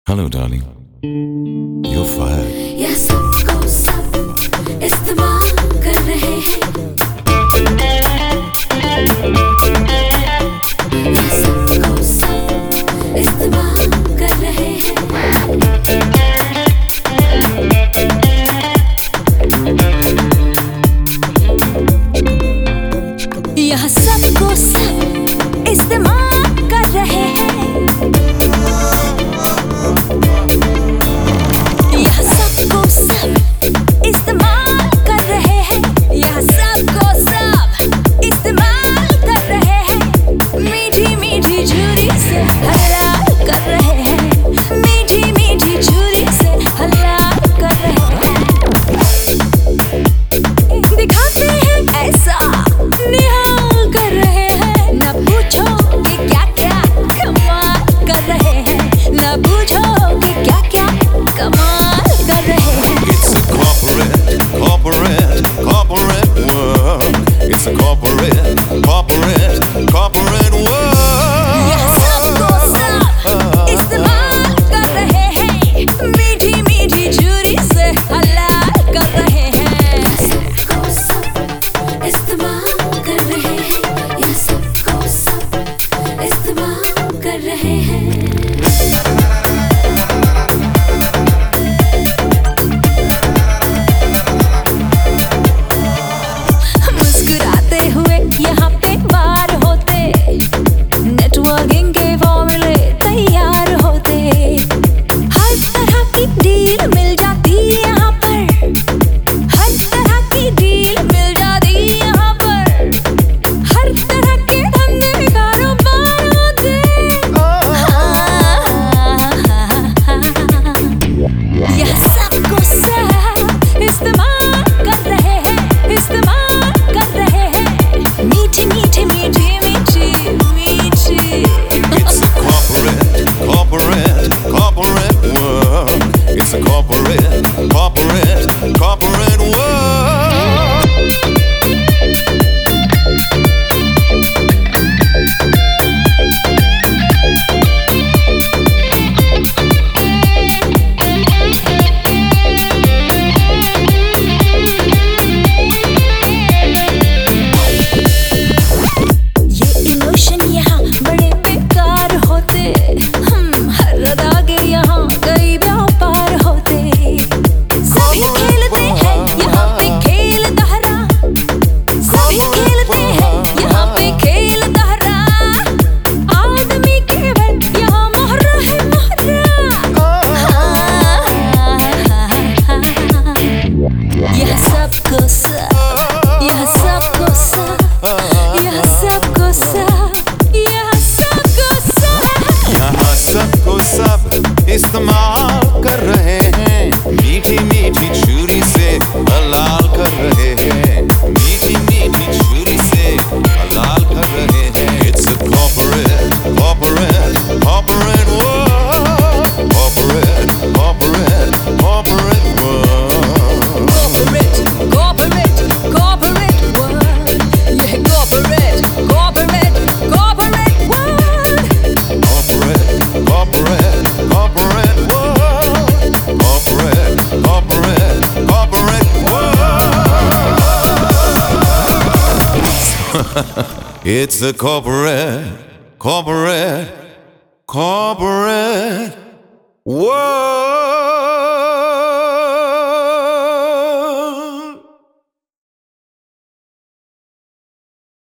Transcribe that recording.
Hello, darling. You're fired. या सबको सब इस्तेमाल कर रहे हैं, या सबको सब इस्तेमाल कर रहे हैं। यह सबको सब इस्तेमाल कर रहे हैं। यह सबको सब इस्तेमाल कर रहे हैं। यह सबको सब इस्तेमाल कर रहे हैं। मीठी मीठी छुरी से हलाल कर रहे हैं। मीठी मीठी छुरी से हलाल कर रहे हैं। दिखाते हैं ऐसा निहाल कर रहे हैं। न पूछो कि क्या क्या कमाल कर रहे हैं। न पूछो कि क्या क्या कमाल कर रहे हैं। It's a corporate world. It's a corporate world. यह सबको सब इस्तेमाल कर रहे हैं। मीठी मीठी छुरी से हलाल कर रहे हैं। यह सबको सब इस्तेमाल कर रहे हैं। यह सबको सब इस्तेमाल कर रहे हैं। मुस्कुराते हुए यहाँ पे बार होते, नेटवर्किंग के फॉर्मूले तैयार होते। हर तरह की डील मिल जाती यहाँ पर। हर तरह की डील मिल जाती यहाँ पर। हर तरह के धंधे कारोबार होते। यह सबको सब इस्तेमाल कर रहे हैं। इस्तेमाल कर रहे हैं। मीठी मीठी मीठी मीठी मीठी। It's a corporate world. It's a corporate world. ये इमोशन यहाँ बड़े बेकार होते। हर अदागे यहाँ कई व्यापार होते। सभी खेलते हैं यहाँ पे खेल दहरा। सभी खेलते हैं यहाँ पे खेल दहरा। आदमी केवल यहाँ मोहरा है मोहरा। यह सबको सब, यह सबको सब, यह सबको सब, यह सबको सब। यहाँ सबको सब इस्तेमाल कर रहे हैं। मीठी मीठी छुरी से हलाल कर रहे हैं। मीठी मीठी छुरी से हलाल कर रहे हैं। It's a corporate world. Corporate world. Corporate world. यह corporate world. It's a corporate world.